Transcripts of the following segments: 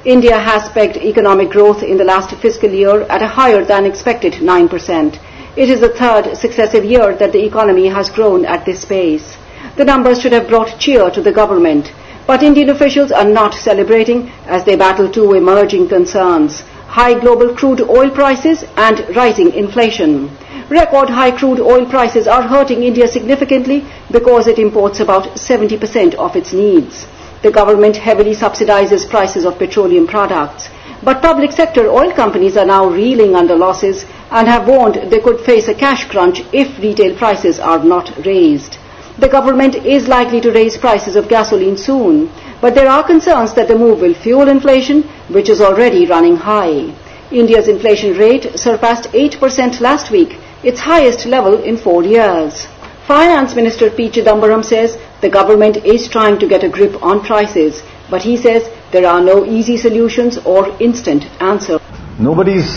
India has pegged economic growth in the last fiscal year at a higher than expected 9%. It is the third successive year that the economy has grown at this pace. The numbers should have brought cheer to the government, but Indian officials are not celebrating as they battle two emerging concerns: high global crude oil prices and rising inflation. Record high crude oil prices are hurting India significantly because it imports about 70% of its needs. The government heavily subsidizes prices of petroleum products, but public sector oil companies are now reeling under losses and have warned they could face a cash crunch if retail prices are not raised. The government is likely to raise prices of gasoline soon, but there are concerns that the move will fuel inflation, which is already running high. India's inflation rate surpassed 8% last week, its highest level in 4 years. Finance Minister P. Chidambaram says the government is trying to get a grip on prices, but he says there are no easy solutions or instant answers. Nobody's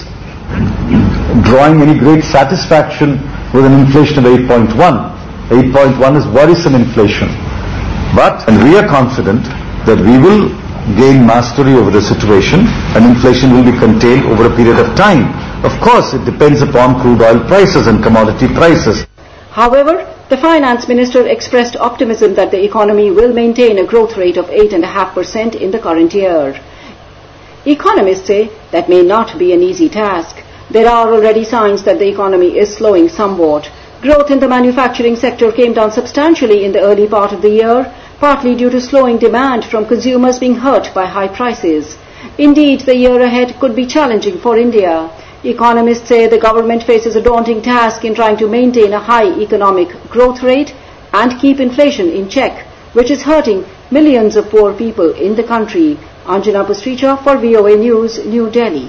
drawing any great satisfaction with an inflation of 8.1. 8.1 is worrisome inflation. And we are confident that we will gain mastery over the situation and inflation will be contained over a period of time. Of course, it depends upon crude oil prices and commodity prices. However, the finance minister expressed optimism that the economy will maintain a growth rate of 8.5% in the current year. Economists say that may not be an easy task. There are already signs that the economy is slowing somewhat. Growth in the manufacturing sector came down substantially in the early part of the year, partly due to slowing demand from consumers being hurt by high prices. Indeed, the year ahead could be challenging for India. Economists say the government faces a daunting task in trying to maintain a high economic growth rate and keep inflation in check, which is hurting millions of poor people in the country. Anjana Pustricha for VOA News, New Delhi.